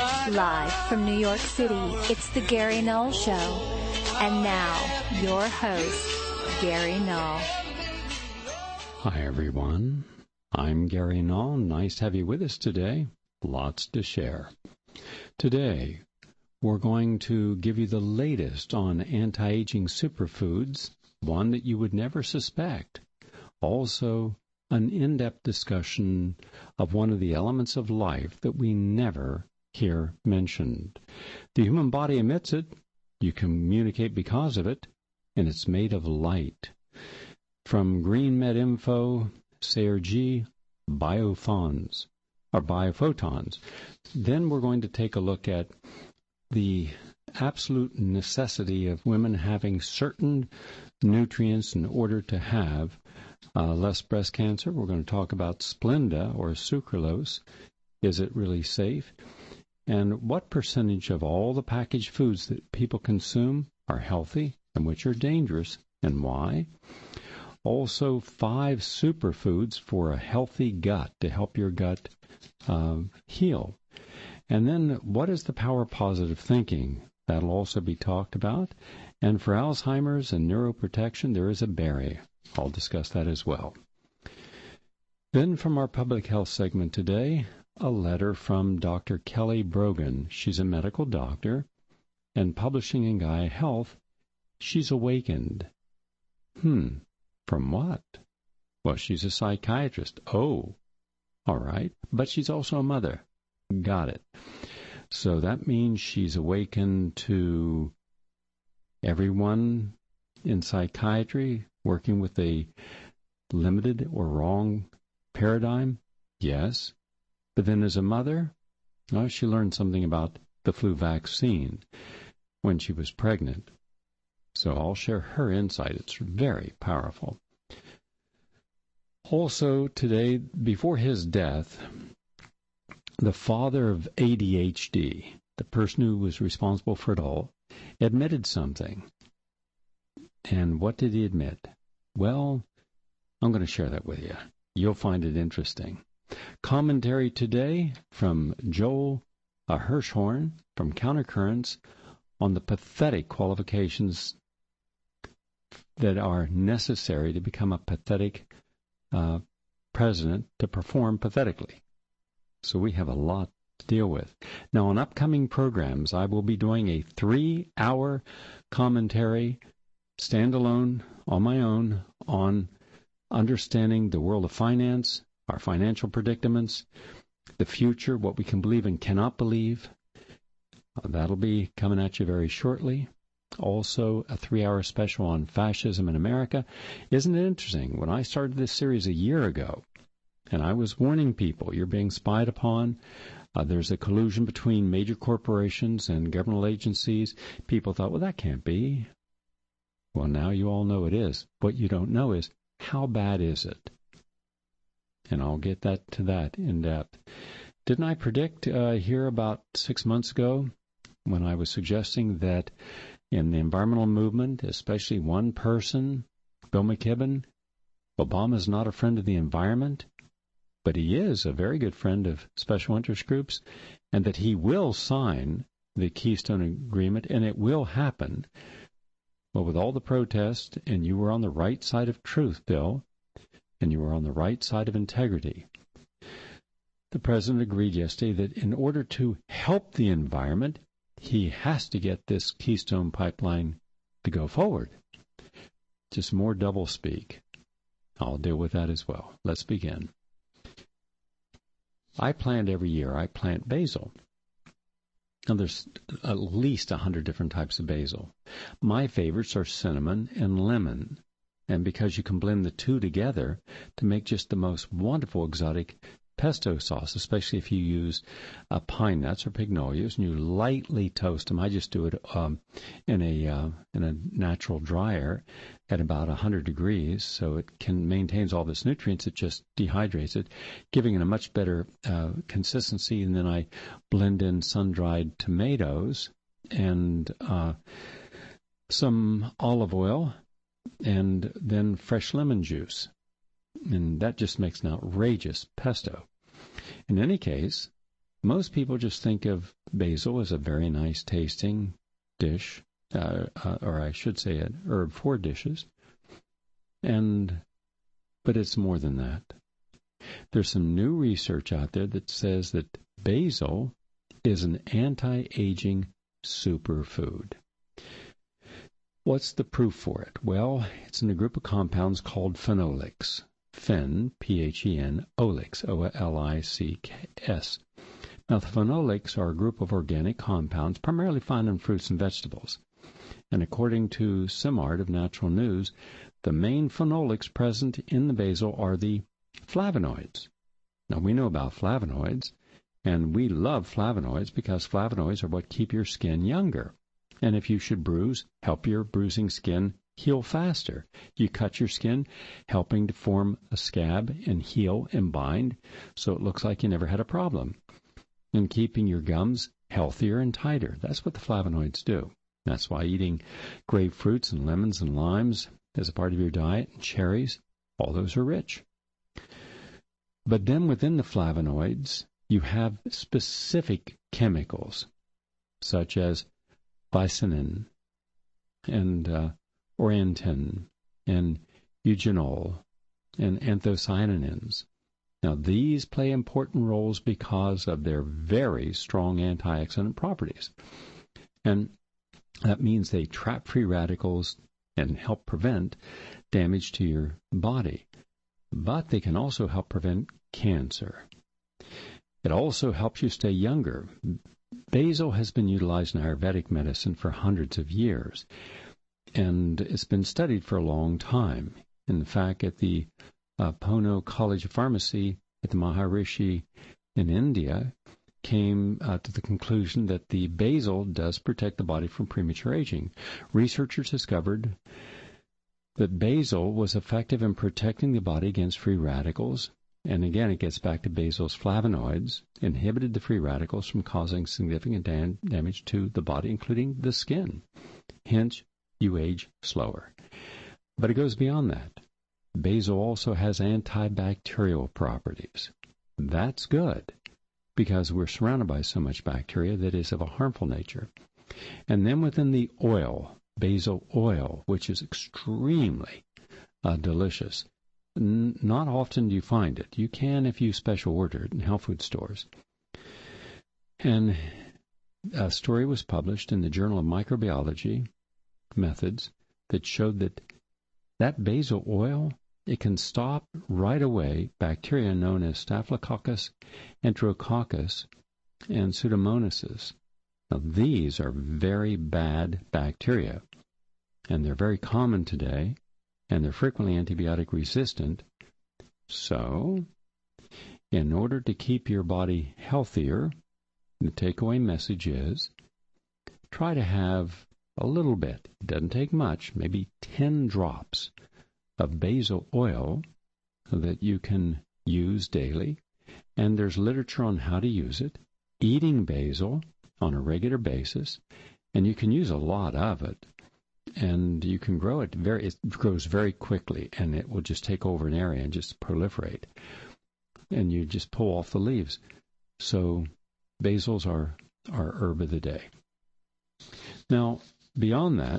Live from New York City, it's the Gary Null Show. And now, your host, Gary Null. Hi, everyone. I'm Gary Null. Nice to have you with us today. Lots to share. Today, we're going to give you the latest on anti-aging superfoods, one that you would never suspect. Also, an in-depth discussion of one of the elements of life that we never hear mentioned. The human body emits it, you communicate because of it, and it's made of light. From GreenMed Info, Sayer G, biophotons. Then we're going to take a look at the absolute necessity of women having certain nutrients in order to have less breast cancer. We're going to talk about Splenda or sucralose. Is it really safe? And what percentage of all the packaged foods that people consume are healthy and which are dangerous and why? Also, 5 superfoods for a healthy gut to help your gut heal. And then what is the power of positive thinking? That'll also be talked about. And for Alzheimer's and neuroprotection, there is a berry. I'll discuss that as well. Then from our public health segment today, a letter from Dr. Kelly Brogan. She's a medical doctor and publishing in Gaia Health. She's awakened. From what? Well, she's a psychiatrist. Oh, all right. But she's also a mother. Got it. So that means she's awakened to everyone in psychiatry working with a limited or wrong paradigm? Yes. But then as a mother, well, she learned something about the flu vaccine when she was pregnant. So I'll share her insight. It's very powerful. Also today, before his death, the father of ADHD, the person who was responsible for it all, admitted something. And what did he admit? Well, I'm going to share that with you. You'll find it interesting. Commentary today from Joel Hirschhorn from Countercurrents on the pathetic qualifications that are necessary to become a pathetic president to perform pathetically. So we have a lot to deal with. Now, on upcoming programs, I will be doing a 3-hour commentary, standalone, on my own, on understanding the world of finance, our financial predicaments, the future, what we can believe and cannot believe. That'll be coming at you very shortly. Also, a 3-hour special on fascism in America. Isn't it interesting? When I started this series a year ago, and I was warning people, you're being spied upon, there's a collusion between major corporations and governmental agencies, people thought, well, that can't be. Well, now you all know it is. What you don't know is, how bad is it? And I'll get to that in depth. Didn't I predict here about 6 months ago when I was suggesting that in the environmental movement, especially one person, Bill McKibben, Obama's not a friend of the environment, but he is a very good friend of special interest groups, and that he will sign the Keystone Agreement, and it will happen. Well, with all the protests, and you were on the right side of truth, Bill, and you were on the right side of integrity. The president agreed yesterday that in order to help the environment, he has to get this Keystone Pipeline to go forward. Just more doublespeak. I'll deal with that as well. Let's begin. I plant every year. I plant basil. Now, there's at least 100 different types of basil. My favorites are cinnamon and lemon. And because you can blend the two together to make just the most wonderful exotic pesto sauce, especially if you use pine nuts or pignolias, and you lightly toast them. I just do it in a natural dryer at about 100 degrees, so it maintains all of its nutrients. It just dehydrates it, giving it a much better consistency. And then I blend in sun-dried tomatoes and some olive oil, and then fresh lemon juice. And that just makes an outrageous pesto. In any case, Most people just think of basil as a very nice tasting dish, or I should say an herb for dishes, but it's more than that. There's some new research out there that says that basil is an anti-aging superfood. What's the proof for it? Well, it's in a group of compounds called phenolics. Phen, P-H-E-N, olics, O-L-I-C-S. Now, the phenolics are a group of organic compounds primarily found in fruits and vegetables. And according to SIMART of Natural News, the main phenolics present in the basil are the flavonoids. Now, we know about flavonoids, and we love flavonoids because flavonoids are what keep your skin younger. And if you should bruise, help your bruising skin heal faster. You cut your skin, helping to form a scab and heal and bind, so it looks like you never had a problem. And keeping your gums healthier and tighter. That's what the flavonoids do. That's why eating grapefruits and lemons and limes as a part of your diet, and cherries, all those are rich. But then within the flavonoids, you have specific chemicals, such as lysinin and orientin and eugenol and anthocyanins. Now, these play important roles because of their very strong antioxidant properties. And that means they trap free radicals and help prevent damage to your body. But they can also help prevent cancer. It also helps you stay younger. Basil has been utilized in Ayurvedic medicine for hundreds of years, and it's been studied for a long time. In fact, at the Pune College of Pharmacy at the Maharishi in India came to the conclusion that the basil does protect the body from premature aging. Researchers discovered that basil was effective in protecting the body against free radicals. And again, it gets back to basil's flavonoids, inhibited the free radicals from causing significant damage to the body, including the skin. Hence, you age slower. But it goes beyond that. Basil also has antibacterial properties. That's good, because we're surrounded by so much bacteria that is of a harmful nature. And then within the oil, basil oil, which is extremely delicious. Not often do you find it. You can if you special order it in health food stores. And a story was published in the Journal of Microbiology Methods that showed that basil oil, it can stop right away bacteria known as Staphylococcus, Enterococcus, and Pseudomonas. Now, these are very bad bacteria, and they're very common today, and they're frequently antibiotic resistant. So, in order to keep your body healthier, the takeaway message is try to have a little bit, it doesn't take much, maybe 10 drops of basil oil that you can use daily. And there's literature on how to use it, eating basil on a regular basis, and you can use a lot of it. And you can grow it it grows very quickly, and it will just take over an area and just proliferate. And you just pull off the leaves. So basils are our herb of the day. Now, beyond that,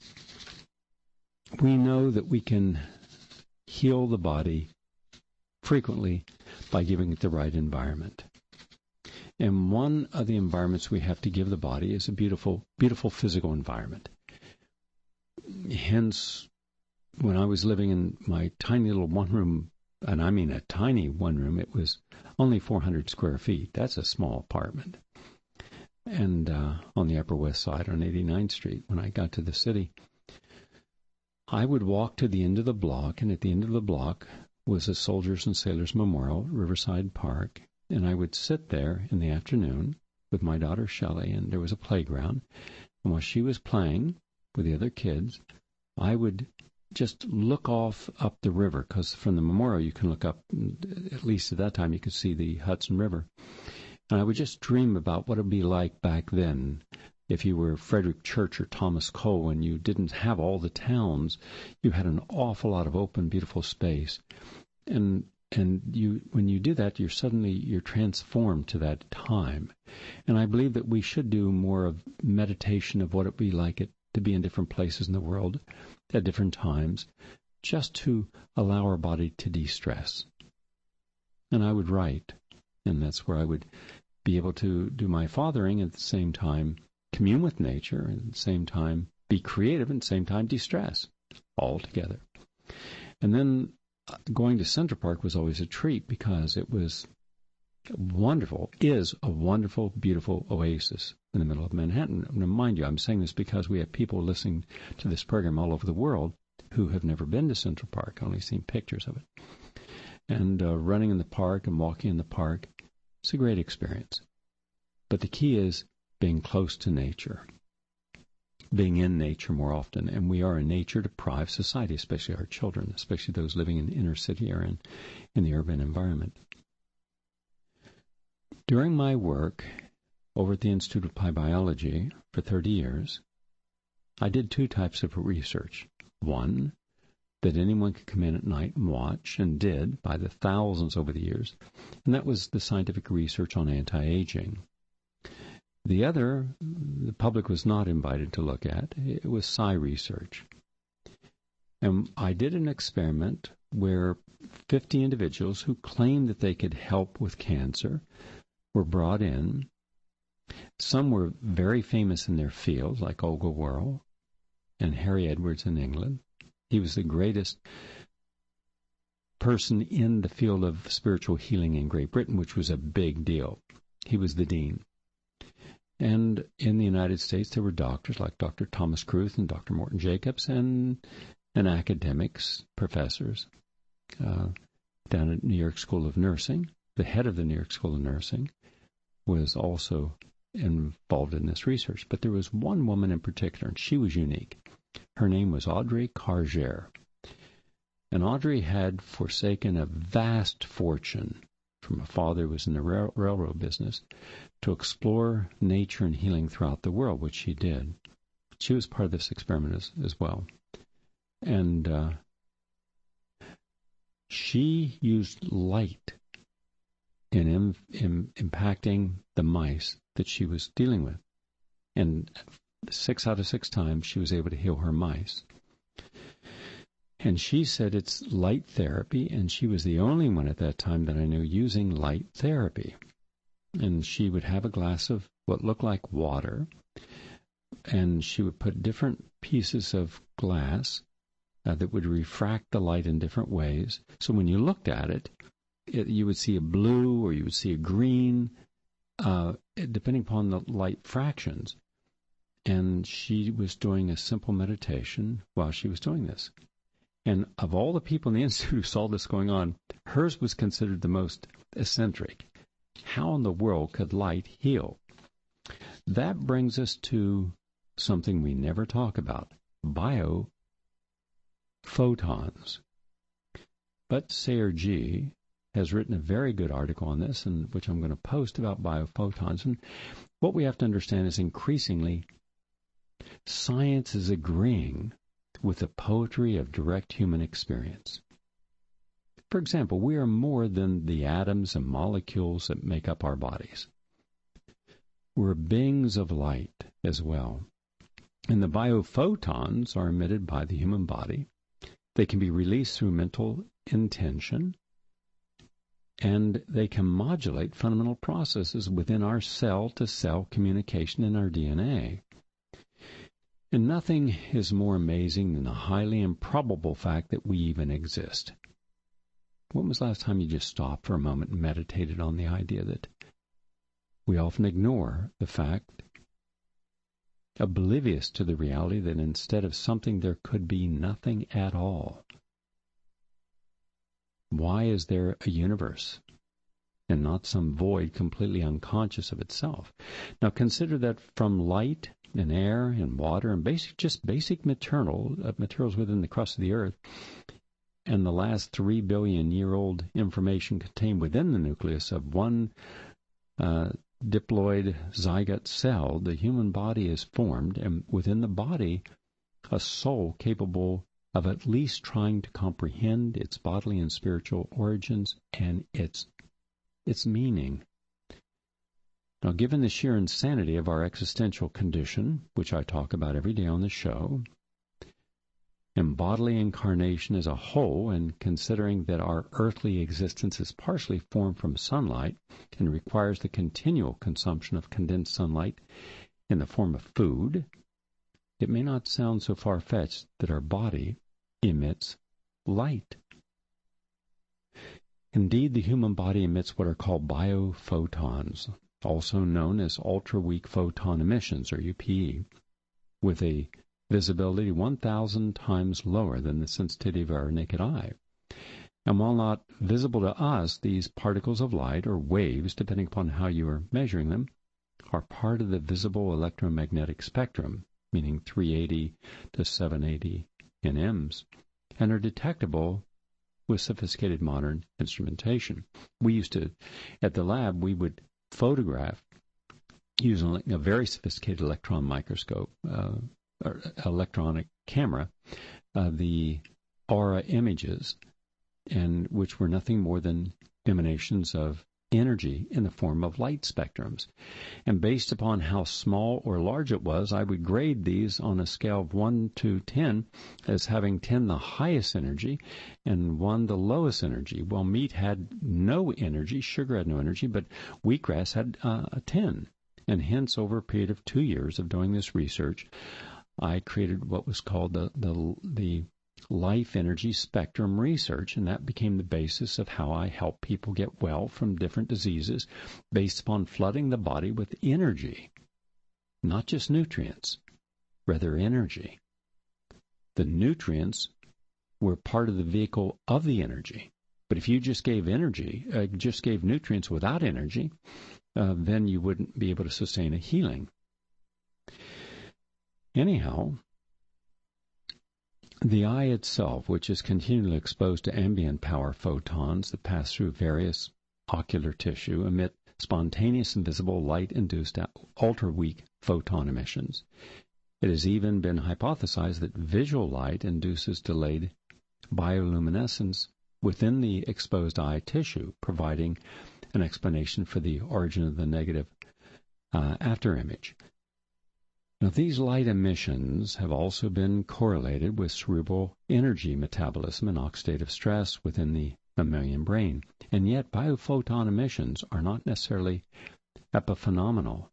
we know that we can heal the body frequently by giving it the right environment. And one of the environments we have to give the body is a beautiful, beautiful physical environment. Hence, when I was living in my tiny little one-room, and I mean a tiny one-room, it was only 400 square feet. That's a small apartment. And on the Upper West Side on 89th Street, when I got to the city, I would walk to the end of the block, and at the end of the block was a Soldiers and Sailors Memorial, Riverside Park, and I would sit there in the afternoon with my daughter Shelley, and there was a playground, and while she was playing with the other kids, I would just look off up the river, because from the memorial you can look up, at least at that time you could see the Hudson River. And I would just dream about what it would be like back then. If you were Frederick Church or Thomas Cole and you didn't have all the towns, you had an awful lot of open, beautiful space. And And when you do that, you're transformed to that time. And I believe that we should do more of meditation of what it would be like to be in different places in the world at different times, just to allow our body to de-stress. And I would write, and that's where I would be able to do my fathering, at the same time commune with nature, and at the same time be creative, and at the same time de-stress, all together. And then going to Central Park was always a treat because it was is a wonderful, beautiful oasis in the middle of Manhattan. Now, mind you, I'm saying this because we have people listening to this program all over the world who have never been to Central Park, only seen pictures of it. And running in the park and walking in the park, it's a great experience. But the key is being close to nature, being in nature more often. And we are a nature-deprived society, especially our children, especially those living in the inner city or in the urban environment. During my work over at the Institute of Applied Biology for 30 years, I did two types of research. One, that anyone could come in at night and watch, and did by the thousands over the years, and that was the scientific research on anti-aging. The other, the public was not invited to look at. It was psi research. And I did an experiment where 50 individuals who claimed that they could help with cancer were brought in. Some were very famous in their field, like Olga Worrell and Harry Edwards in England. He was the greatest person in the field of spiritual healing in Great Britain, which was a big deal. He was the dean. And in the United States, there were doctors like Dr. Thomas Kruth and Dr. Morton Jacobs and academics, professors down at New York School of Nursing. The head of the New York School of Nursing was also involved in this research. But there was one woman in particular, and she was unique. Her name was Audrey Cargere. And Audrey had forsaken a vast fortune from a father who was in the railroad business to explore nature and healing throughout the world, which she did. She was part of this experiment as well. And she used light in impacting the mice that she was dealing with. And 6 out of 6 times she was able to heal her mice. And she said it's light therapy, and she was the only one at that time that I knew using light therapy. And she would have a glass of what looked like water, and she would put different pieces of glass that would refract the light in different ways. So when you looked at it, you would see a blue or you would see a green, depending upon the light fractions. And she was doing a simple meditation while she was doing this. And of all the people in the Institute who saw this going on, hers was considered the most eccentric. How in the world could light heal? That brings us to something we never talk about, biophotons. But Sayer Ji has written a very good article on this, and which I'm going to post about biophotons. And what we have to understand is increasingly science is agreeing with the poetry of direct human experience. For example, we are more than the atoms and molecules that make up our bodies. We're beings of light as well. And the biophotons are emitted by the human body. They can be released through mental intention, and they can modulate fundamental processes within our cell-to-cell communication in our DNA. And nothing is more amazing than the highly improbable fact that we even exist. When was the last time you just stopped for a moment and meditated on the idea that we often ignore the fact, oblivious to the reality that instead of something there could be nothing at all? Why is there a universe and not some void completely unconscious of itself? Now consider that from light and air and water and basic materials within the crust of the earth, and the last 3 billion-year-old information contained within the nucleus of one diploid zygote cell, the human body is formed, and within the body, a soul capable of at least trying to comprehend its bodily and spiritual origins and its meaning. Now, given the sheer insanity of our existential condition, which I talk about every day on the show, and bodily incarnation as a whole, and considering that our earthly existence is partially formed from sunlight and requires the continual consumption of condensed sunlight in the form of food, it may not sound so far-fetched that our body emits light. Indeed, the human body emits what are called biophotons, also known as ultra-weak photon emissions, or UPE, with a visibility 1,000 times lower than the sensitivity of our naked eye. And while not visible to us, these particles of light, or waves, depending upon how you are measuring them, are part of the visible electromagnetic spectrum, meaning 380 to 780 nms, and are detectable with sophisticated modern instrumentation. We used to, at the lab, we would photograph using a very sophisticated electron microscope, or electronic camera, the aura images, and which were nothing more than emanations of energy in the form of light spectrums. And based upon how small or large it was, I would grade these on a scale of 1 to 10 as having 10 the highest energy and 1 the lowest energy. Well, meat had no energy, sugar had no energy, but wheatgrass had a 10. And hence, over a period of 2 years of doing this research, I created what was called the life energy spectrum research, and that became the basis of how I help people get well from different diseases based upon flooding the body with energy, not just nutrients, rather energy. The nutrients were part of the vehicle of the energy, but if you just gave nutrients without energy, then you wouldn't be able to sustain a healing. Anyhow, the eye itself, which is continually exposed to ambient power photons that pass through various ocular tissue, emit spontaneous and visible light-induced ultra-weak photon emissions. It has even been hypothesized that visual light induces delayed bioluminescence within the exposed eye tissue, providing an explanation for the origin of the negative afterimage. Now, these light emissions have also been correlated with cerebral energy metabolism and oxidative stress within the mammalian brain. And yet, biophoton emissions are not necessarily epiphenomenal.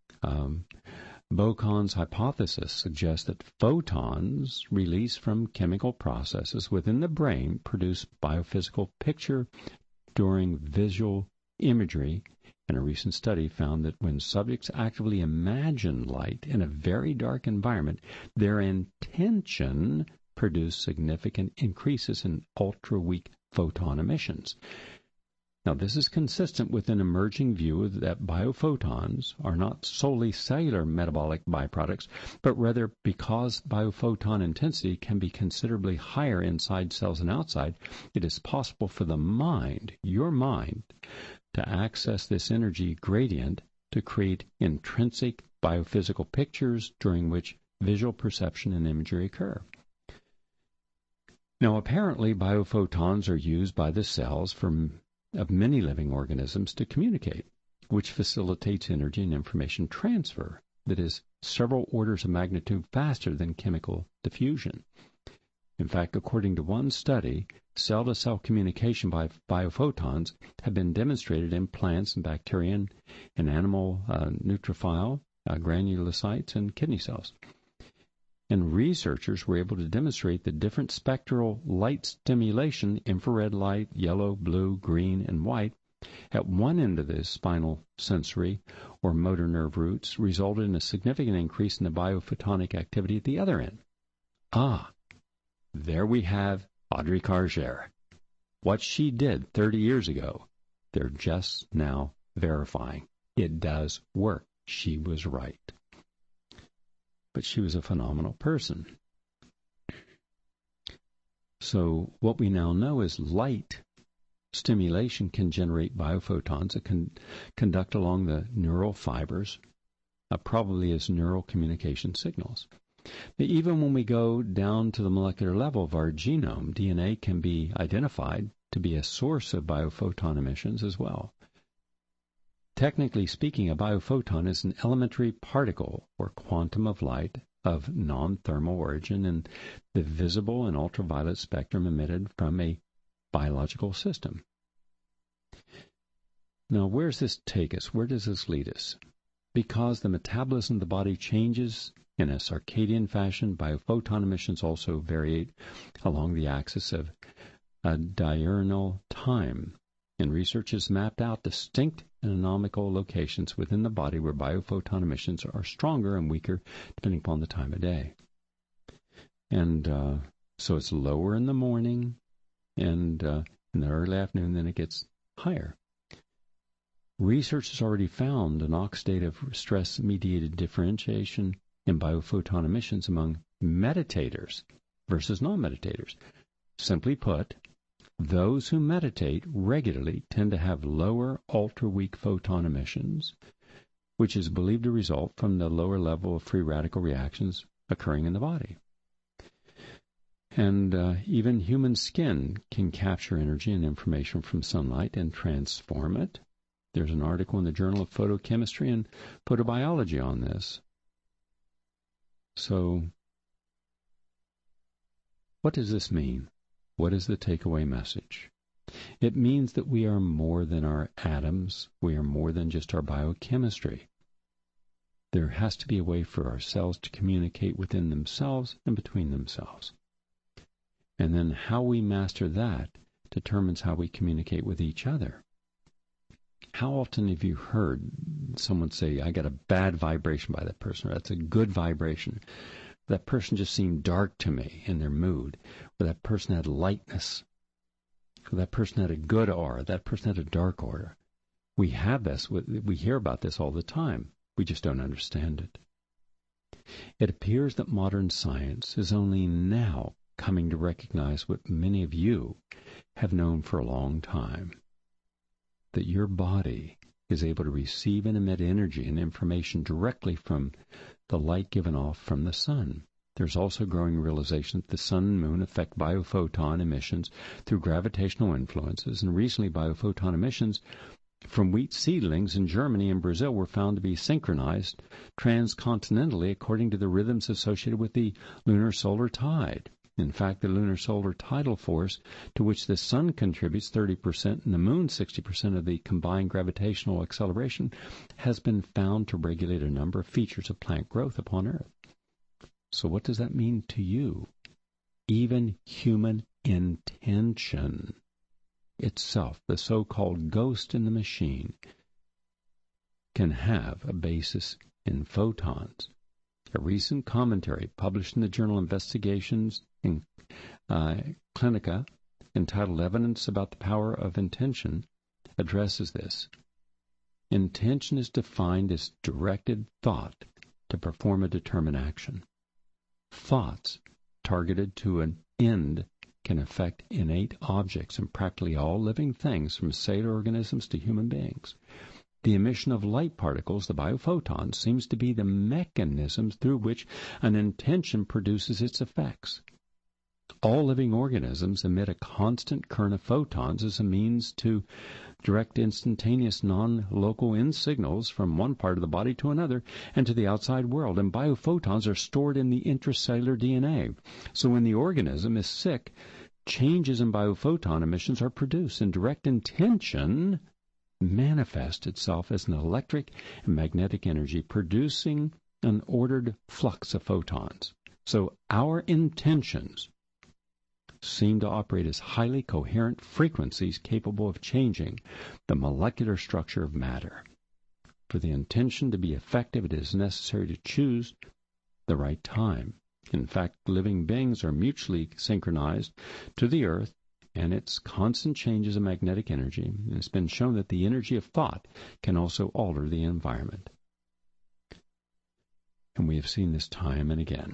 Bocon's hypothesis suggests that photons released from chemical processes within the brain produce biophysical picture during visual imagery. And a recent study found that when subjects actively imagine light in a very dark environment, their intention produced significant increases in ultra-weak photon emissions. Now, this is consistent with an emerging view that biophotons are not solely cellular metabolic byproducts, but rather because biophoton intensity can be considerably higher inside cells and outside, it is possible for the mind, your mind, to access this energy gradient to create intrinsic biophysical pictures during which visual perception and imagery occur. Now, apparently, biophotons are used by the cells of many living organisms to communicate, which facilitates energy and information transfer that is several orders of magnitude faster than chemical diffusion. In fact, according to one study, cell-to-cell communication by biophotons have been demonstrated in plants and bacteria and animal neutrophil, granulocytes, and kidney cells. And researchers were able to demonstrate the different spectral light stimulation, infrared light, yellow, blue, green, and white, at one end of the spinal sensory or motor nerve roots resulted in a significant increase in the biophotonic activity at the other end. There we have Audrey Cargere. What she did 30 years ago, they're just now verifying. It does work. She was right. But she was a phenomenal person. So what we now know is light stimulation can generate biophotons that can conduct along the neural fibers, probably as neural communication signals. Even when we go down to the molecular level of our genome, DNA can be identified to be a source of biophoton emissions as well. Technically speaking, a biophoton is an elementary particle or quantum of light of non-thermal origin in the visible and ultraviolet spectrum emitted from a biological system. Now, where does this take us? Where does this lead us? Because the metabolism of the body changes in a circadian fashion, biophoton emissions also vary along the axis of diurnal time. And research has mapped out distinct anatomical locations within the body where biophoton emissions are stronger and weaker depending upon the time of day. And so it's lower in the morning and in the early afternoon, then it gets higher. Research has already found an oxidative stress-mediated differentiation in biophoton emissions among meditators versus non-meditators. Simply put, those who meditate regularly tend to have lower ultra-weak photon emissions, which is believed to result from the lower level of free radical reactions occurring in the body. And even human skin can capture energy and information from sunlight and transform it. There's an article in the Journal of Photochemistry and Photobiology on this. So, what does this mean? What is the takeaway message? It means that we are more than our atoms. We are more than just our biochemistry. There has to be a way for our cells to communicate within themselves and between themselves. And then how we master that determines how we communicate with each other. How often have you heard someone say, I got a bad vibration by that person, or that's a good vibration? That person just seemed dark to me in their mood, or that person had lightness, or that person had a good aura, that person had a dark aura. We have this, we hear about this all the time. We just don't understand it. It appears that modern science is only now coming to recognize what many of you have known for a long time, that your body is able to receive and emit energy and information directly from the light given off from the sun. There's also growing realization that the sun and moon affect biophoton emissions through gravitational influences, and recently biophoton emissions from wheat seedlings in Germany and Brazil were found to be synchronized transcontinentally according to the rhythms associated with the lunar solar tide. In fact, the lunar solar tidal force, to which the sun contributes 30% and the moon 60% of the combined gravitational acceleration, has been found to regulate a number of features of plant growth upon Earth. So what does that mean to you? Even human intention itself, the so-called ghost in the machine, can have a basis in photons. A recent commentary published in the journal Investigations in Clinica, entitled Evidence About the Power of Intention, addresses this. Intention is defined as directed thought to perform a determined action. Thoughts targeted to an end can affect innate objects and practically all living things, from cellular organisms to human beings. The emission of light particles, the biophotons, seems to be the mechanism through which an intention produces its effects. All living organisms emit a constant current of photons as a means to direct instantaneous non-local in signals from one part of the body to another and to the outside world, and biophotons are stored in the intracellular DNA. So when the organism is sick, changes in biophoton emissions are produced, and direct intention manifests itself as an electric and magnetic energy producing an ordered flux of photons. So our intentions seem to operate as highly coherent frequencies capable of changing the molecular structure of matter. For the intention to be effective, it is necessary to choose the right time. In fact, living beings are mutually synchronized to the Earth and its constant changes of magnetic energy. And it's been shown that the energy of thought can also alter the environment. And we have seen this time and again.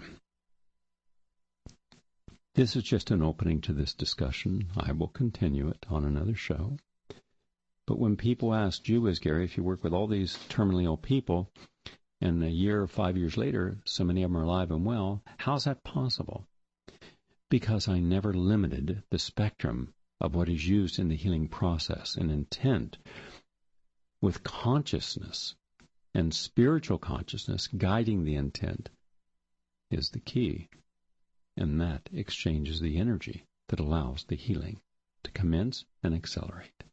This is just an opening to this discussion. I will continue it on another show. But when people ask you, as Gary, if you work with all these terminally ill people, And a year, 5 years later, so many of them are alive and well. How's that possible? Because I never limited the spectrum of what is used in the healing process. And intent with consciousness and spiritual consciousness guiding the intent is the key. And that exchanges the energy that allows the healing to commence and accelerate.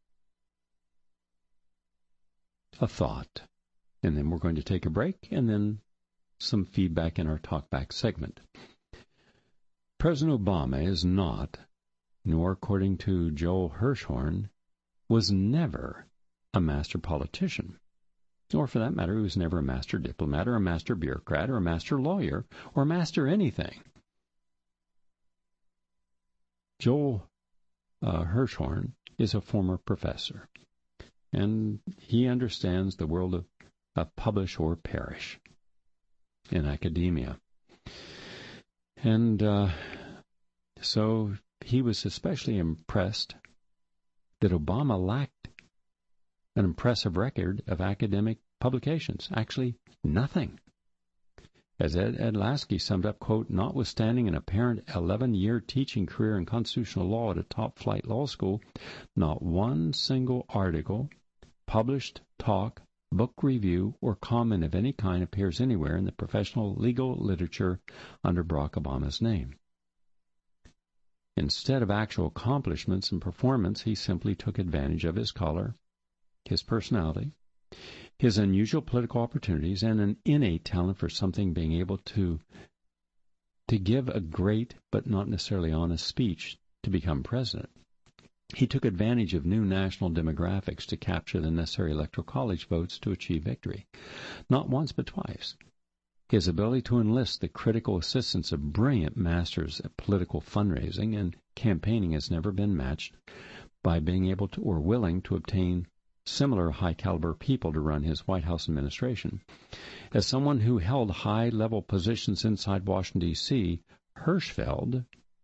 A thought. And then we're going to take a break and then some feedback in our talkback segment. President Obama is not, nor according to Joel Hirschhorn, was never a master politician. Or for that matter, he was never a master diplomat or a master bureaucrat or a master lawyer or master anything. Joel Hirschhorn is a former professor, and he understands the world of publish or perish in academia. And so he was especially impressed that Obama lacked an impressive record of academic publications. Actually, nothing. As Ed Lasky summed up, quote, notwithstanding an apparent 11-year teaching career in constitutional law at a top-flight law school, not one single article, published talk, book review, or comment of any kind appears anywhere in the professional legal literature under Barack Obama's name. Instead of actual accomplishments and performance, he simply took advantage of his color, his personality, his unusual political opportunities, and an innate talent for something, being able to give a great but not necessarily honest speech to become president. He took advantage of new national demographics to capture the necessary electoral college votes to achieve victory. Not once but twice. His ability to enlist the critical assistance of brilliant masters at political fundraising and campaigning has never been matched by being able to or willing to obtain similar high-caliber people to run his White House administration. As someone who held high-level positions inside Washington, D.C., Hirschfeld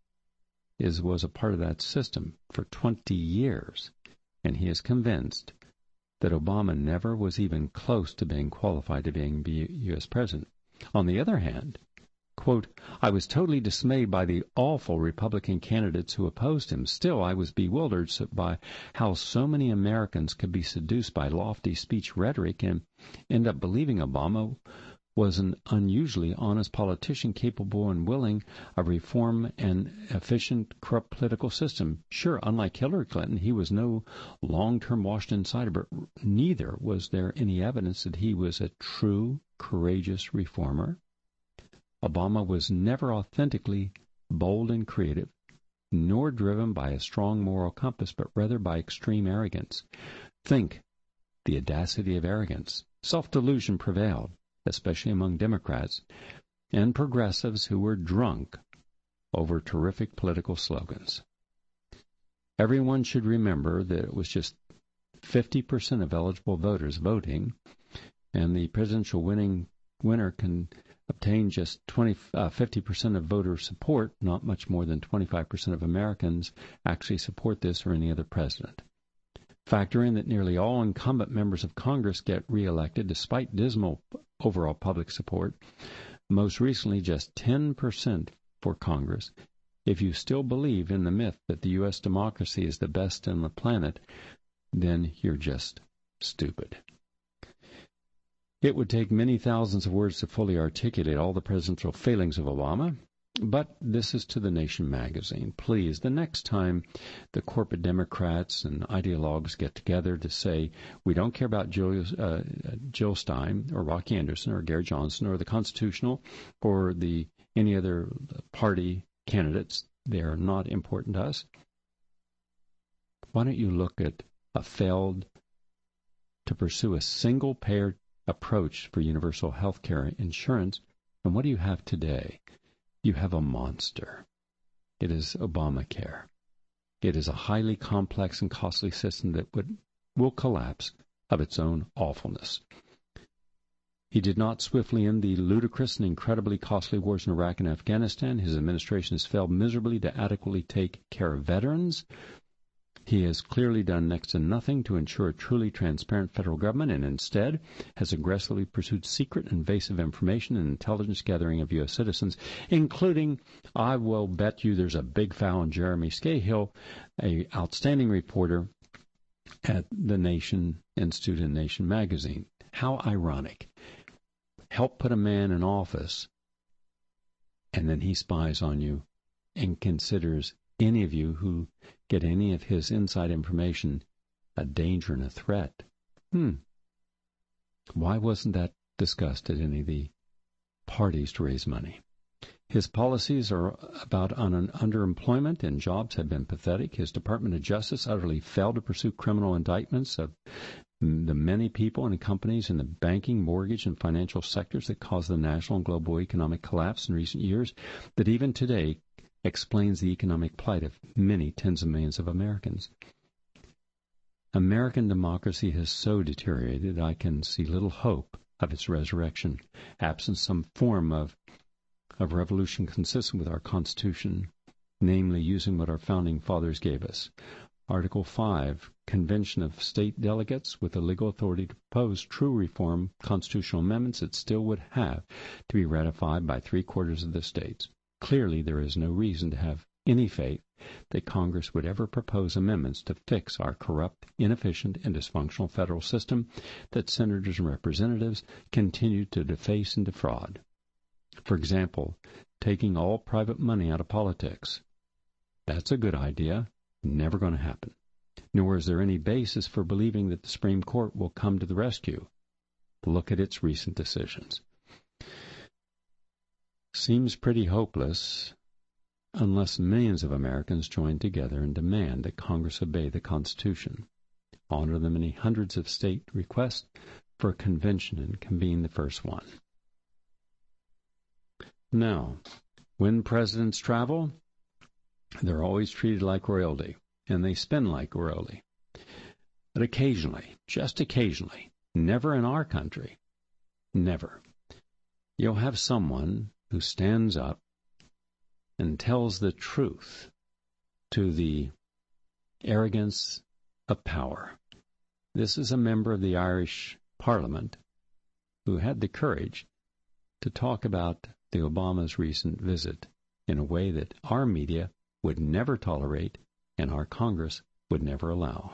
was a part of that system for 20 years, and he is convinced that Obama never was even close to being qualified to being U.S. president. On the other hand, quote, I was totally dismayed by the awful Republican candidates who opposed him. Still, I was bewildered by how so many Americans could be seduced by lofty speech rhetoric and end up believing Obama was an unusually honest politician capable and willing of reform an efficient, corrupt political system. Sure, unlike Hillary Clinton, he was no long-term Washington insider, but neither was there any evidence that he was a true, courageous reformer. Obama was never authentically bold and creative, nor driven by a strong moral compass, but rather by extreme arrogance. Think, the audacity of arrogance. Self-delusion prevailed, especially among Democrats and progressives who were drunk over terrific political slogans. Everyone should remember that it was just 50% of eligible voters voting, and the presidential winner can obtain just 50% of voter support. Not much more than 25% of Americans actually support this or any other president. Factor in that nearly all incumbent members of Congress get reelected despite dismal overall public support. Most recently, just 10% for Congress. If you still believe in the myth that the U.S. democracy is the best on the planet, then you're just stupid. It would take many thousands of words to fully articulate all the presidential failings of Obama, but this is To the Nation magazine. Please, the next time the corporate Democrats and ideologues get together to say, we don't care about Jill Stein or Rocky Anderson or Gary Johnson or the Constitutional or any other party candidates, they are not important to us. Why don't you look at a failed to pursue a single-payer approach for universal health care insurance, and what do you have today? You have a monster. It is Obamacare. It is a highly complex and costly system that will collapse of its own awfulness. He did not swiftly end the ludicrous and incredibly costly wars in Iraq and Afghanistan. His administration has failed miserably to adequately take care of veterans. He has clearly done next to nothing to ensure a truly transparent federal government and instead has aggressively pursued secret and invasive information and intelligence gathering of U.S. citizens, including, I will bet you there's a big foul on Jeremy Scahill, an outstanding reporter at the Nation Institute and Nation magazine. How ironic. Help put a man in office, and then he spies on you and considers any of you who get any of his inside information a danger and a threat. Why wasn't that discussed at any of the parties to raise money? His policies are about underemployment and jobs have been pathetic. His Department of Justice utterly failed to pursue criminal indictments of the many people and companies in the banking, mortgage, and financial sectors that caused the national and global economic collapse in recent years that even today explains the economic plight of many tens of millions of Americans. American democracy has so deteriorated I can see little hope of its resurrection, absent some form of revolution consistent with our Constitution, namely using what our founding fathers gave us. Article 5, Convention of State Delegates with the legal authority to propose true reform constitutional amendments that still would have to be ratified by 3/4 of the states. Clearly, there is no reason to have any faith that Congress would ever propose amendments to fix our corrupt, inefficient, and dysfunctional federal system that senators and representatives continue to deface and defraud. For example, taking all private money out of politics. That's a good idea. Never going to happen. Nor is there any basis for believing that the Supreme Court will come to the rescue. Look at its recent decisions. Seems pretty hopeless unless millions of Americans join together and demand that Congress obey the Constitution, honor the many hundreds of state requests for a convention and convene the first one. Now, when presidents travel, they're always treated like royalty, and they spend like royalty. But occasionally, just occasionally, never in our country, never, you'll have someone who stands up and tells the truth to the arrogance of power. This is a member of the Irish Parliament who had the courage to talk about the Obama's recent visit in a way that our media would never tolerate and our Congress would never allow.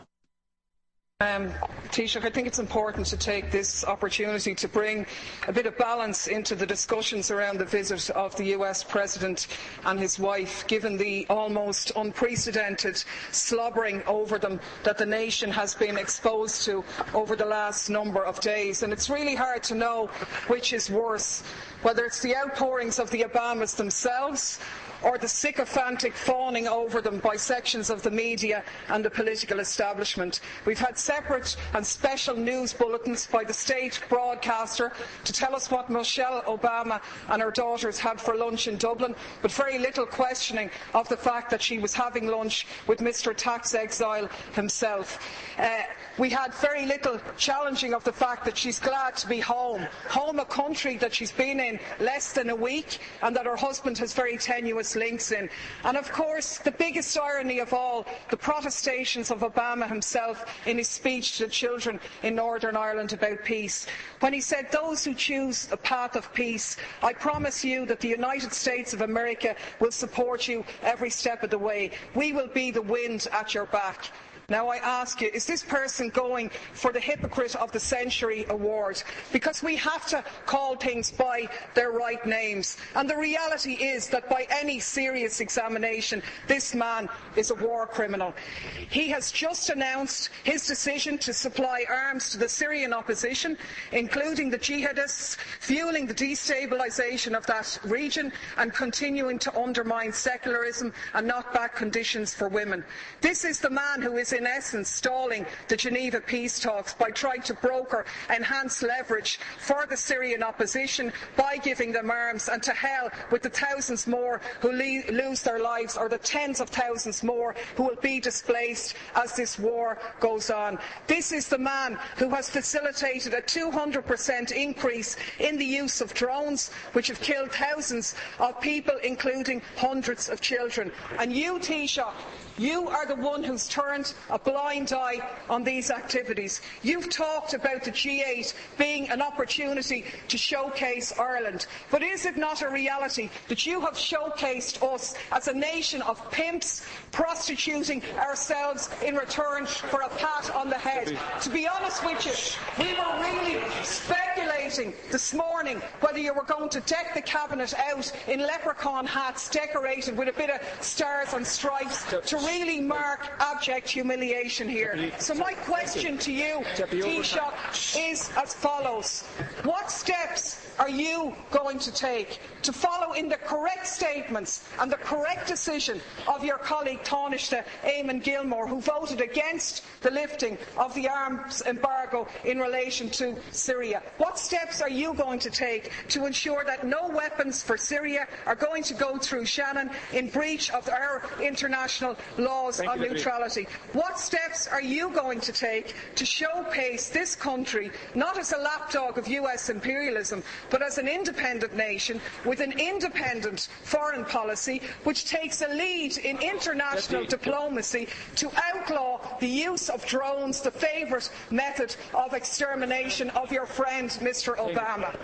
Taoiseach, I think it's important to take this opportunity to bring a bit of balance into the discussions around the visit of the US President and his wife, given the almost unprecedented slobbering over them that the nation has been exposed to over the last number of days. And it's really hard to know which is worse, whether it's the outpourings of the Obamas themselves or the sycophantic fawning over them by sections of the media and the political establishment. We've had separate and special news bulletins by the state broadcaster to tell us what Michelle Obama and her daughters had for lunch in Dublin, but very little questioning of the fact that she was having lunch with Mr. Tax Exile himself. We had very little challenging of the fact that she's glad to be home, a country that she's been in less than a week and that her husband has very tenuous links in. And of course, the biggest irony of all, the protestations of Obama himself in his speech to the children in Northern Ireland about peace, when he said, "Those who choose the path of peace, I promise you that the United States of America will support you every step of the way. We will be the wind at your back." Now I ask you, is this person going for the Hypocrite of the Century award? Because we have to call things by their right names. And the reality is that by any serious examination, this man is a war criminal. He has just announced his decision to supply arms to the Syrian opposition, including the jihadists, fueling the destabilisation of that region and continuing to undermine secularism and knock back conditions for women. This is the man who is in essence stalling the Geneva peace talks by trying to broker enhanced leverage for the Syrian opposition by giving them arms, and to hell with the thousands more who lose their lives, or the tens of thousands more who will be displaced as this war goes on. This is the man who has facilitated a 200% increase in the use of drones, which have killed thousands of people, including hundreds of children. And you, Taoiseach, You are the one who's turned a blind eye on these activities. You've talked about the G8 being an opportunity to showcase Ireland. But is it not a reality that you have showcased us as a nation of pimps, prostituting ourselves in return for a pat on the head? To be honest with you, we were really speculating this morning whether you were going to deck the cabinet out in leprechaun hats decorated with a bit of stars and stripes to really mark abject humiliation here. So my question to you, Taoiseach, is as follows. What steps are you going to take to follow in the correct statements and the correct decision of your colleague Taoiseach Eamon Gilmore, who voted against the lifting of the arms embargo in relation to Syria? What steps are you going to take to ensure that no weapons for Syria are going to go through Shannon in breach of our international laws on neutrality? What steps are you going to take to showcase this country not as a lapdog of US imperialism, but as an independent nation with an independent foreign policy which takes a lead in international diplomacy to outlaw the use of drones, the favourite method of extermination of your friend Mr Obama?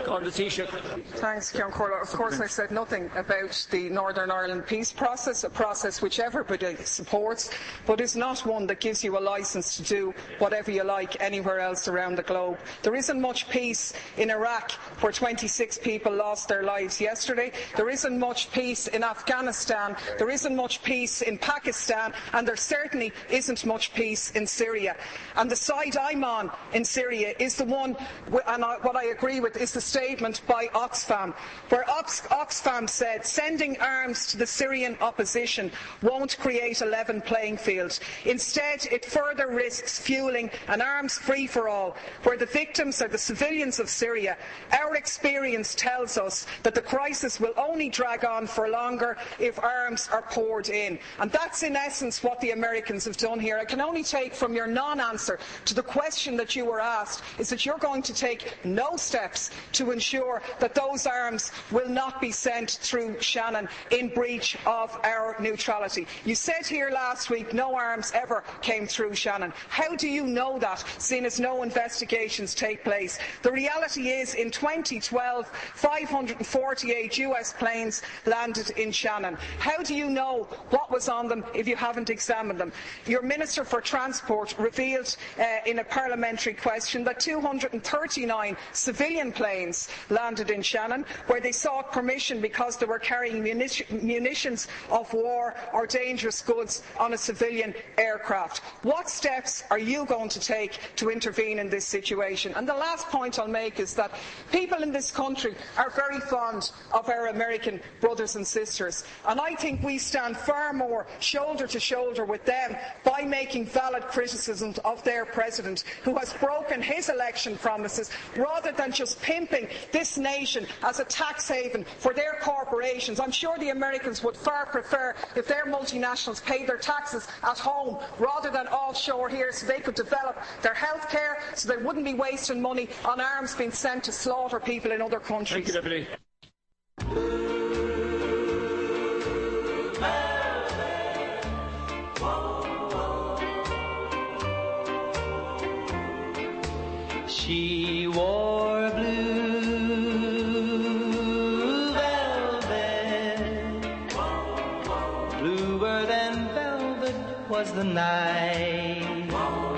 Thanks, Ceann Comhairle. Of course I said nothing about the Northern Ireland peace process, a process which everybody supports, but is not one that gives you a licence to do whatever you like anywhere else around the globe. There isn't much peace in Iraq, where 26 people lost their lives yesterday. There isn't much peace in Afghanistan. There isn't much peace in Pakistan. And there certainly isn't much peace in Syria. And the side I'm on in Syria is the one, and what I agree with, is the statement by Oxfam, where Oxfam said sending arms to the Syrian opposition won't create a level playing field. Instead, it further risks fueling an arms free-for-all, where the victims are the civilians of Syria. Our experience tells us that the crisis will only drag on for longer if arms are poured in. And that's in essence what the Americans have done here. I can only take from your non-answer to the question that you were asked is that you're going to take no steps to ensure that those arms will not be sent through Shannon in breach of our neutrality. You said here last week no arms ever came through Shannon. How do you know that, seeing as no investigations take place? The reality is, in 2012, 548 US planes landed in Shannon. How do you know what was on them if you haven't examined them? Your Minister for Transport revealed in a parliamentary question that 239 civilian planes landed in Shannon, where they sought permission because they were carrying munitions of war or dangerous goods on a civilian aircraft. What steps are you going to take to intervene in this situation? And the last point I'll make is that people in this country are very fond of our American brothers and sisters, and I think we stand far more shoulder to shoulder with them by making valid criticisms of their president, who has broken his election promises, rather than just pimping this nation as a tax haven for their corporations. I'm sure the Americans would far prefer if their multinationals paid their taxes at home rather than offshore here, so they could develop their health care, so they wouldn't be wasting money on arms being sent to slaughter people in other countries. Thank you, Deputy. She wore blue velvet, bluer than velvet was the night,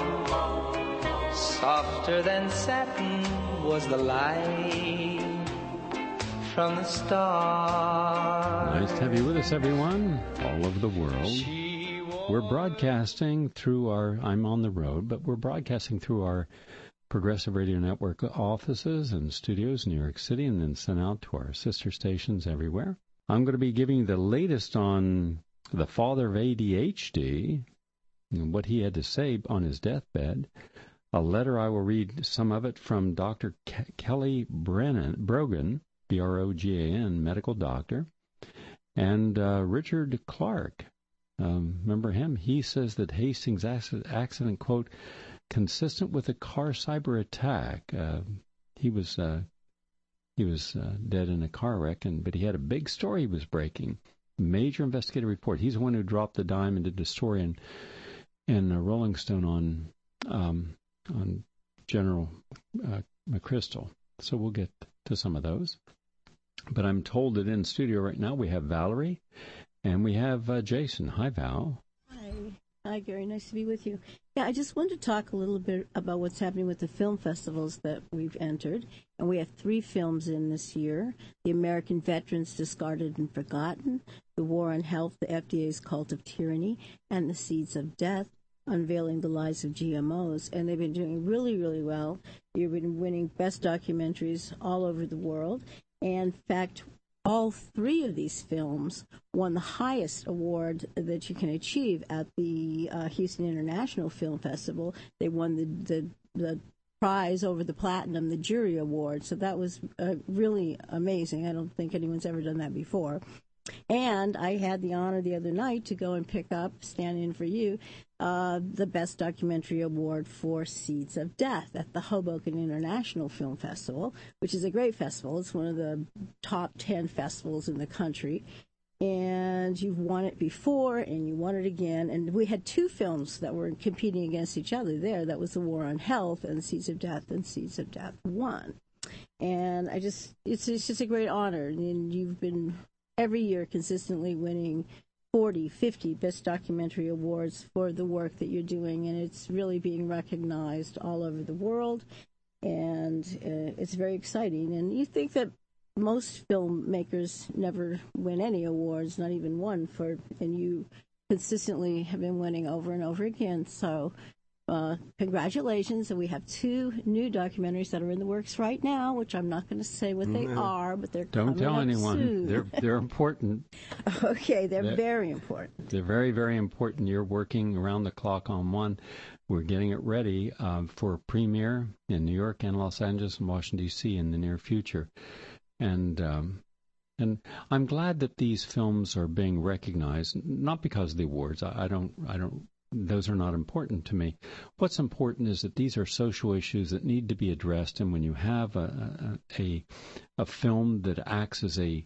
softer than satin was the light from the stars. Nice to have you with us, everyone, all over the world. We're broadcasting through our, I'm on the road, but we're broadcasting through our Progressive Radio Network offices and studios in New York City, and then sent out to our sister stations everywhere. I'm going to be giving you the latest on the father of ADHD and what he had to say on his deathbed. A letter, I will read some of it, from Dr. Kelly Brogan, B-R-O-G-A-N, medical doctor, and Richard Clark. Remember him? He says that Hastings accident, quote, consistent with a car cyber attack. He was dead in a car wreck, but he had a big story he was breaking. major investigative report. He's the one who dropped the dime and did the story in Rolling Stone on General McChrystal. So we'll get to some of those. But I'm told that in studio right now we have Valerie and we have Jason. Hi, Val. Hi, Gary. Nice to be with you. Yeah, I just wanted to talk a little bit about what's happening with the film festivals that we've entered. And we have 3 films in this year: The American Veterans Discarded and Forgotten, The War on Health, the FDA's Cult of Tyranny, and The Seeds of Death, Unveiling the Lies of GMOs. And they've been doing really, really well. You've been winning best documentaries all over the world. And in fact, all 3 of these films won the highest award that you can achieve at the Houston International Film Festival. They won the prize over the Platinum, the jury award. So that was really amazing. I don't think anyone's ever done that before. And I had the honor the other night to go and pick up, stand in for you, the Best Documentary Award for Seeds of Death at the Hoboken International Film Festival, which is a great festival. It's one of the top 10 festivals in the country. And you've won it before, and you won it again. And we had 2 films that were competing against each other there. That was The War on Health and Seeds of Death, and Seeds of Death won. And it's just a great honor. And you've been every year consistently winning 40, 50 Best Documentary Awards for the work that you're doing, and it's really being recognized all over the world, and it's very exciting. And you think that most filmmakers never win any awards, not even one, and you consistently have been winning over and over again, so congratulations. And we have 2 new documentaries that are in the works right now, which I'm not going to say what they are, but they're Don't coming tell up anyone. soon. They're important. Okay, they're very important. They're very, very important. You're working around the clock on one. We're getting it ready for a premiere in New York and Los Angeles and Washington, D.C. in the near future. And I'm glad that these films are being recognized, not because of the awards. I don't. Those are not important to me. What's important is that these are social issues that need to be addressed, and when you have a film that acts as a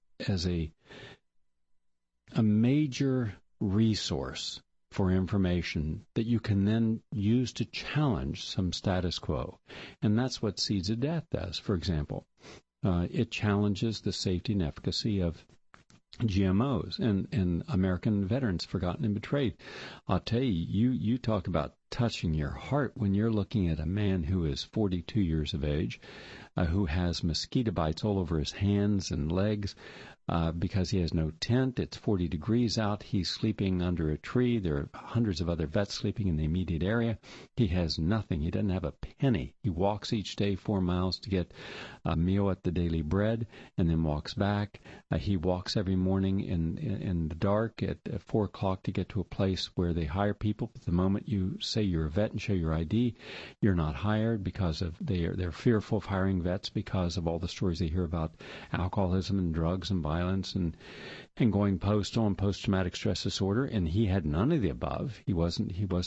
major resource for information that you can then use to challenge some status quo, and that's what Seeds of Death does. For example, it challenges the safety and efficacy of GMOs and American veterans forgotten and betrayed. I'll tell you, you talk about touching your heart when you're looking at a man who is 42 years of age, who has mosquito bites all over his hands and legs because he has no tent. It's 40 degrees out. He's sleeping under a tree. There are hundreds of other vets sleeping in the immediate area. He has nothing. He doesn't have a penny. He walks each day 4 miles to get a meal at the Daily Bread and then walks back. He walks every morning in the dark at 4 o'clock to get to a place where they hire people. But the moment you say you're a vet and show your ID, you're not hired because of they're fearful of hiring vets because of all the stories they hear about alcoholism and drugs and violence and going postal and post-traumatic stress disorder. And he had none of the above. He was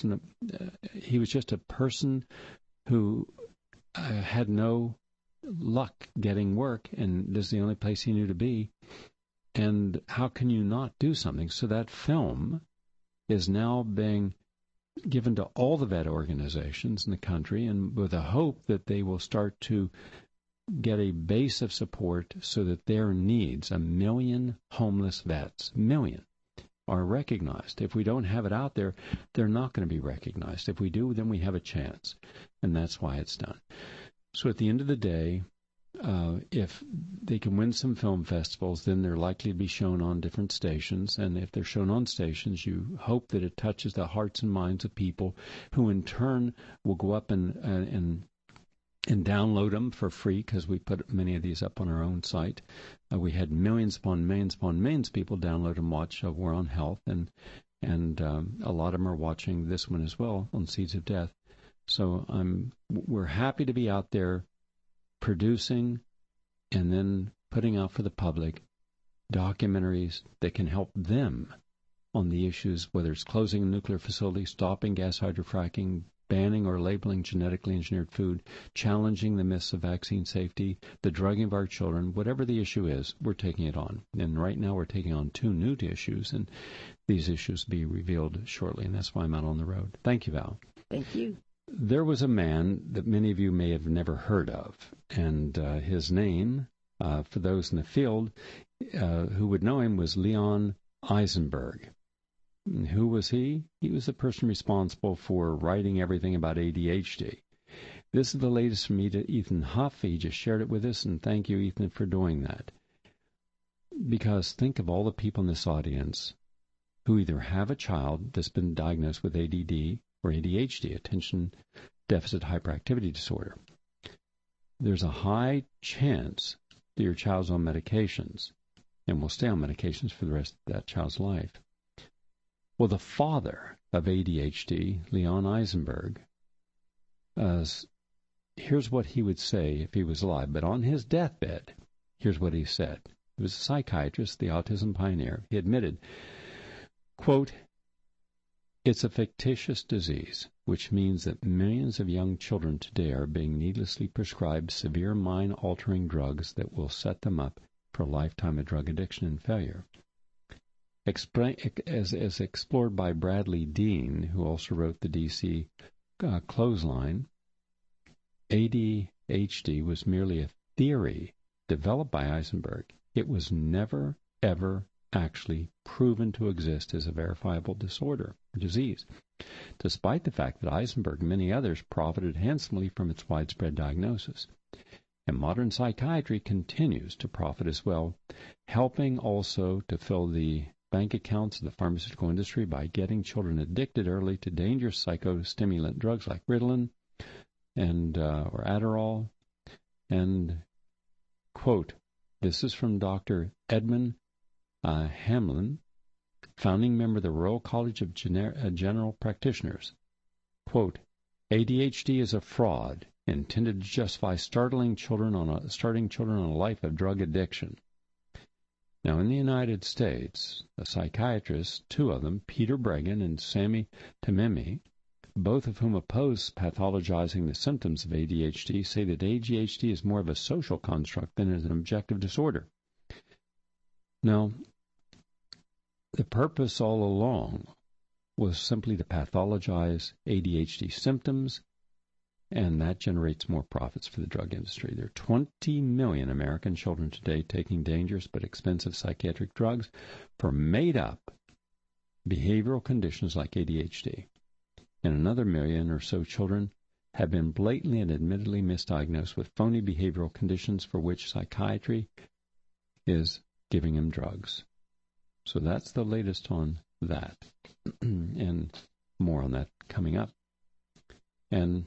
just a person who had no luck getting work, and this is the only place he knew to be. And how can you not do something? So that film is now being given to all the vet organizations in the country, and with a hope that they will start to get a base of support so that their needs, 1 million homeless vets, are recognized. If we don't have it out there, they're not going to be recognized. If we do, then we have a chance, and that's why it's done. So at the end of the day, if they can win some film festivals, then they're likely to be shown on different stations. And if they're shown on stations, you hope that it touches the hearts and minds of people who in turn will go up and download them for free, because we put many of these up on our own site. We had millions upon millions upon millions of people download and watch War on Health, and a lot of them are watching this one as well on Seeds of Death. So we're happy to be out there producing and then putting out for the public documentaries that can help them on the issues, whether it's closing a nuclear facility, stopping gas hydrofracking, banning or labeling genetically engineered food, challenging the myths of vaccine safety, the drugging of our children, whatever the issue is, we're taking it on. And right now we're taking on 2 new issues, and these issues will be revealed shortly, and that's why I'm out on the road. Thank you, Val. Thank you. There was a man that many of you may have never heard of, and his name, for those in the field who would know him, was Leon Eisenberg. And who was he? He was the person responsible for writing everything about ADHD. This is the latest from Ethan Huff. He just shared it with us, and thank you, Ethan, for doing that. Because think of all the people in this audience who either have a child that's been diagnosed with ADD or ADHD, attention deficit hyperactivity disorder. There's a high chance that your child's on medications and will stay on medications for the rest of that child's life. Well, the father of ADHD, Leon Eisenberg, here's what he would say if he was alive. But on his deathbed, here's what he said. He was a psychiatrist, the autism pioneer. He admitted, quote, "It's a fictitious disease, which means that millions of young children today are being needlessly prescribed severe mind-altering drugs that will set them up for a lifetime of drug addiction and failure." As explored by Bradley Dean, who also wrote the DC Clothesline, ADHD was merely a theory developed by Eisenberg. It was never, ever actually proven to exist as a verifiable disorder or disease, despite the fact that Eisenberg and many others profited handsomely from its widespread diagnosis. And modern psychiatry continues to profit as well, helping also to fill the bank accounts of the pharmaceutical industry by getting children addicted early to dangerous psychostimulant drugs like Ritalin and or Adderall. And, quote, this is from Dr. Edmund Hamlin, founding member of the Royal College of General Practitioners. Quote, ADHD is a fraud intended to justify starting children on a life of drug addiction. Now, in the United States, a psychiatrist, 2 of them, Peter Breggin and Sami Tamimi, both of whom oppose pathologizing the symptoms of ADHD, say that ADHD is more of a social construct than an objective disorder. Now, the purpose all along was simply to pathologize ADHD symptoms, and that generates more profits for the drug industry. There are 20 million American children today taking dangerous but expensive psychiatric drugs for made-up behavioral conditions like ADHD. And another million or so children have been blatantly and admittedly misdiagnosed with phony behavioral conditions for which psychiatry is giving them drugs. So that's the latest on that. And more on that coming up. And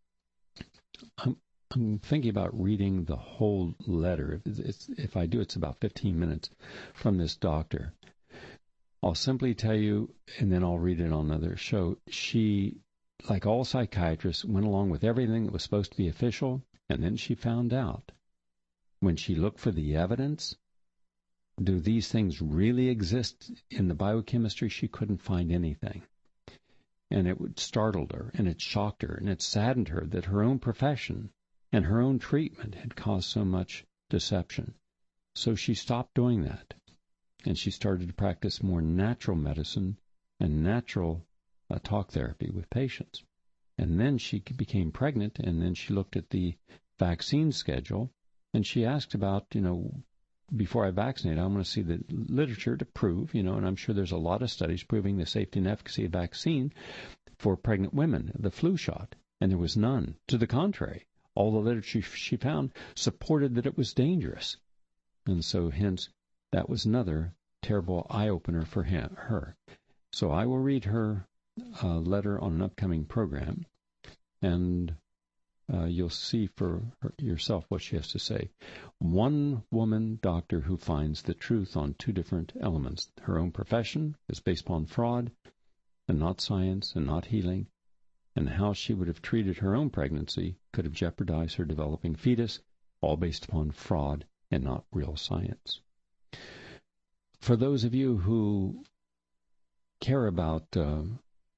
I'm thinking about reading the whole letter. If I do, it's about 15 minutes from this doctor. I'll simply tell you, and then I'll read it on another show. She, like all psychiatrists, went along with everything that was supposed to be official, and then she found out, when she looked for the evidence, do these things really exist in the biochemistry? She couldn't find anything. And it startled her, and it shocked her, and it saddened her that her own profession and her own treatment had caused so much deception. So she stopped doing that, and she started to practice more natural medicine and natural talk therapy with patients. And then she became pregnant, and then she looked at the vaccine schedule, and she asked about, before I vaccinate, I want to see the literature to prove, and I'm sure there's a lot of studies proving the safety and efficacy of vaccine for pregnant women, the flu shot, and there was none. To the contrary, all the literature she found supported that it was dangerous. And so, hence, that was another terrible eye-opener for her. So I will read her letter on an upcoming program, and you'll see for yourself what she has to say. One woman doctor who finds the truth on 2 different elements. Her own profession is based upon fraud and not science and not healing, and how she would have treated her own pregnancy could have jeopardized her developing fetus, all based upon fraud and not real science. For those of you who care about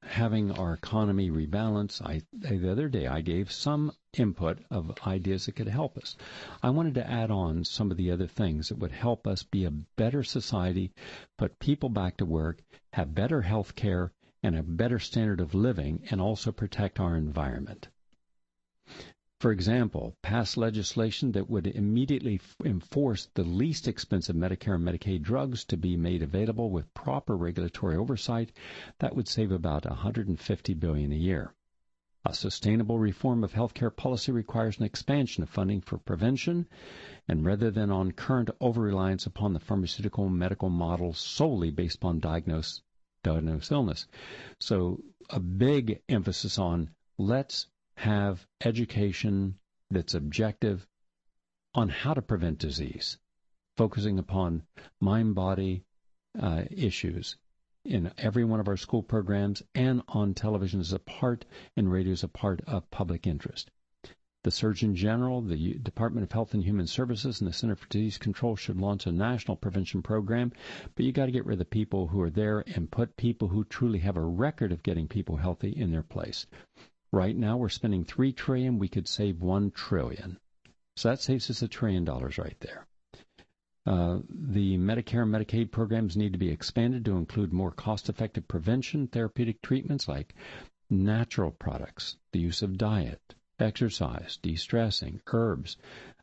having our economy rebalance, the other day I gave some input of ideas that could help us. I wanted to add on some of the other things that would help us be a better society, put people back to work, have better health care, and a better standard of living, and also protect our environment. For example, pass legislation that would immediately enforce the least expensive Medicare and Medicaid drugs to be made available with proper regulatory oversight. That would save about $150 billion a year. A sustainable reform of healthcare policy requires an expansion of funding for prevention, and rather than on current over-reliance upon the pharmaceutical and medical model solely based upon diagnosed illness. So a big emphasis on let's have education that's objective on how to prevent disease, focusing upon mind-body issues in every one of our school programs and on television as a part and radio as a part of public interest. The Surgeon General, the Department of Health and Human Services, and the Center for Disease Control should launch a national prevention program, but you got to get rid of the people who are there and put people who truly have a record of getting people healthy in their place. Right now, we're spending $3 trillion. We could save $1 trillion. So that saves us $1 trillion right there. The Medicare and Medicaid programs need to be expanded to include more cost-effective prevention therapeutic treatments like natural products, the use of diet, exercise, de-stressing, herbs,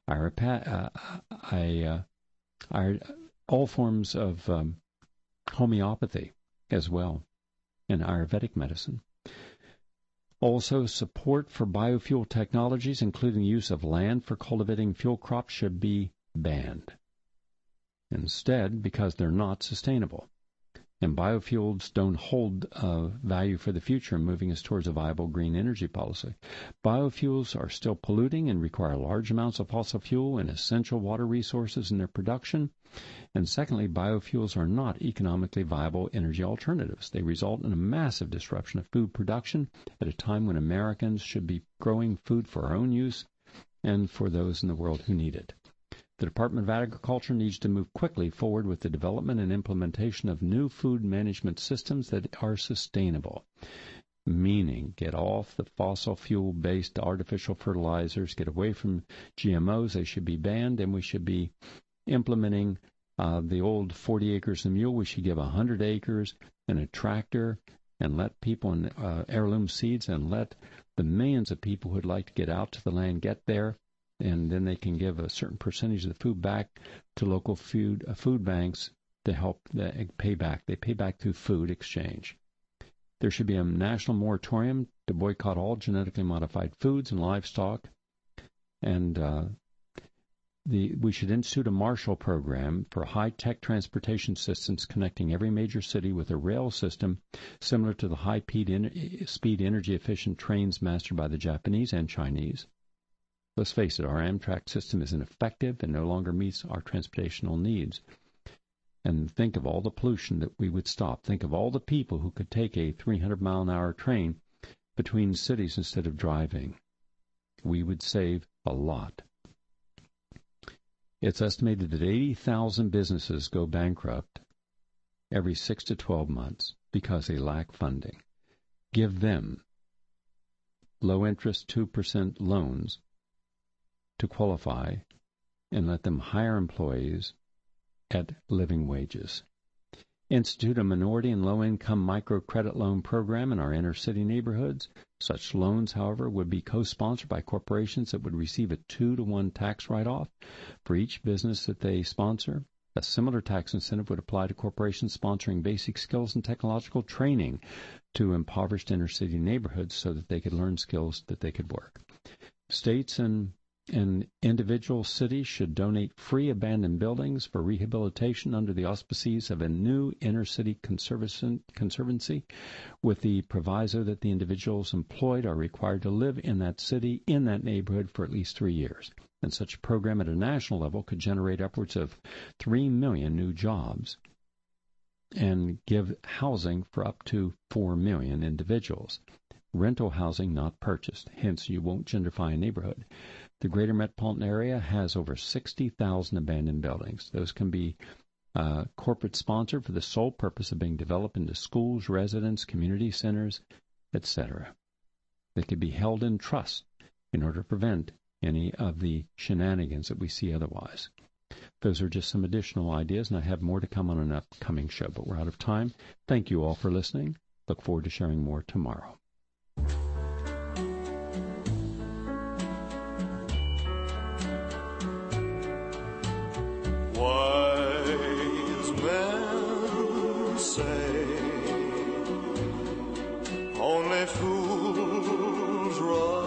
all forms of homeopathy as well, and Ayurvedic medicine. Also, support for biofuel technologies, including the use of land for cultivating fuel crops, should be banned. Instead, because they're not sustainable. And biofuels don't hold value for the future in moving us towards a viable green energy policy. Biofuels are still polluting and require large amounts of fossil fuel and essential water resources in their production. And secondly, biofuels are not economically viable energy alternatives. They result in a massive disruption of food production at a time when Americans should be growing food for our own use and for those in the world who need it. The Department of Agriculture needs to move quickly forward with the development and implementation of new food management systems that are sustainable, meaning get off the fossil fuel-based artificial fertilizers, get away from GMOs. They should be banned, and we should be implementing the old 40 acres a mule. We should give 100 acres and a tractor and let people in heirloom seeds and let the millions of people who would like to get out to the land get there. And then they can give a certain percentage of the food back to local food banks to help pay back. They pay back through food exchange. There should be a national moratorium to boycott all genetically modified foods and livestock. And we should institute a Marshall program for high-tech transportation systems connecting every major city with a rail system similar to the high-speed energy-efficient trains mastered by the Japanese and Chinese. Let's face it, our Amtrak system is ineffective and no longer meets our transportational needs. And think of all the pollution that we would stop. Think of all the people who could take a 300-mile-an-hour train between cities instead of driving. We would save a lot. It's estimated that 80,000 businesses go bankrupt every 6 to 12 months because they lack funding. Give them low-interest 2% loans to qualify and let them hire employees at living wages. Institute a minority and low-income microcredit loan program in our inner-city neighborhoods. Such loans, however, would be co-sponsored by corporations that would receive a 2-to-1 tax write-off for each business that they sponsor. A similar tax incentive would apply to corporations sponsoring basic skills and technological training to impoverished inner-city neighborhoods so that they could learn skills that they could work. States and individual cities should donate free abandoned buildings for rehabilitation under the auspices of a new inner-city conservancy with the proviso that the individuals employed are required to live in that city, in that neighborhood for at least 3 years. And such a program at a national level could generate upwards of 3 million new jobs and give housing for up to 4 million individuals. Rental housing not purchased, hence you won't gentrify a neighborhood. The greater metropolitan area has over 60,000 abandoned buildings. Those can be corporate sponsored for the sole purpose of being developed into schools, residence, community centers, etc. They could be held in trust in order to prevent any of the shenanigans that we see otherwise. Those are just some additional ideas, and I have more to come on an upcoming show, but we're out of time. Thank you all for listening. Look forward to sharing more tomorrow. Wise men say only fools rush